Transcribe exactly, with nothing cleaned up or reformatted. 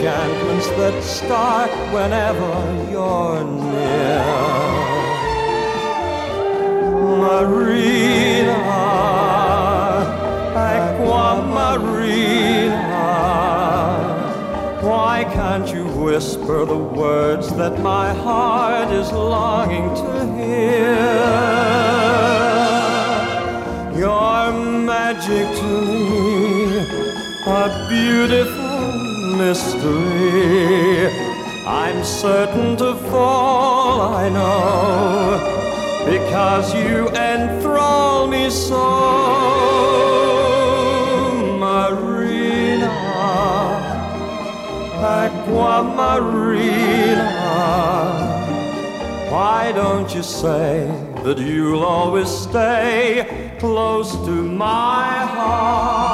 enchantments that start whenever you're near. Marina, Aqua Marina, why can't you whisper the words that my heart is longing to hear? Your magic to me, a beautiful mystery. I'm certain to fall, I know, because you enthrall me so. Marina, Aqua Marina, why don't you say that you'll always stay close to my heart?